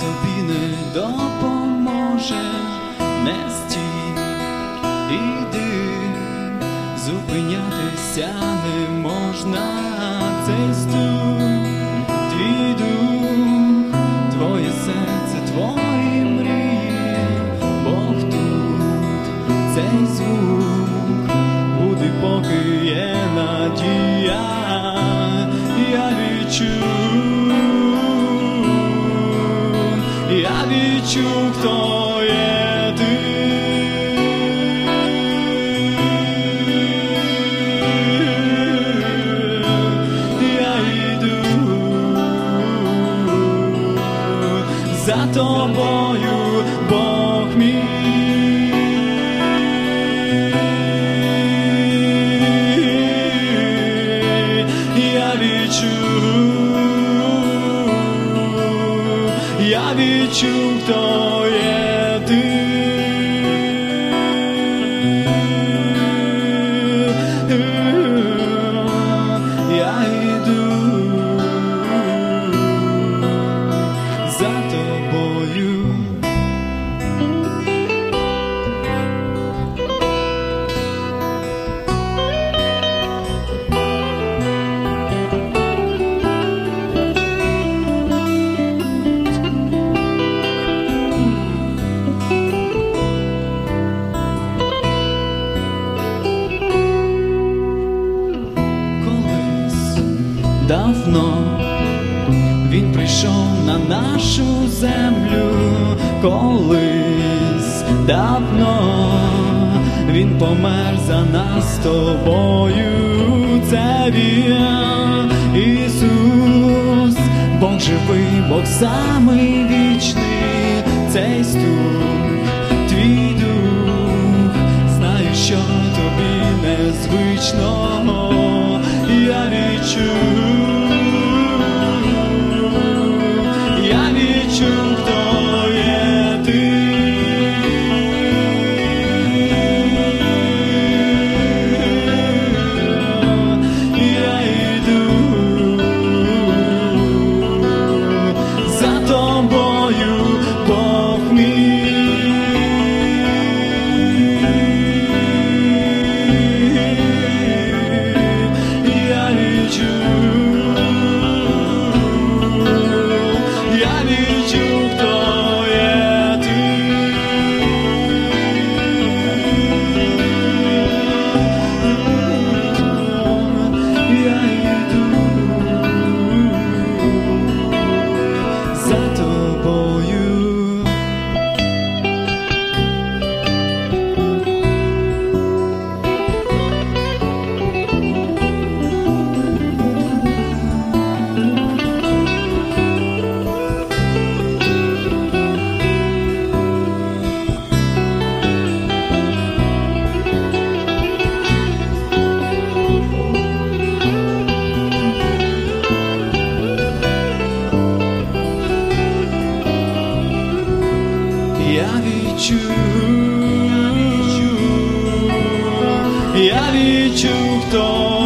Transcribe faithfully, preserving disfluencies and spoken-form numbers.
тобі не допоможе, не стій, іди, зупинятися не можна. Цей стук, твій дух, твоє серце, твої мрії, Бог тут, цей звук буде, поки є надія. Я відчув, я відчув, хто є ти. Я йду за тобою, Бог мій. Я відчув, я відчув, хто є ти. Я йду за тобою. Давно він прийшов на нашу землю, колись давно він помер за нас з тобою. Це він, Ісус, Бог живий, Бог самий вічний. Цей стук, твій дух, знаю, що тобі незвично. Я відчув, я відчув, хто є ти. Я йду за тобою, Бог мій. Я відчув, хто є ти. Я йду за тобою. Я відчув, я відчув, хто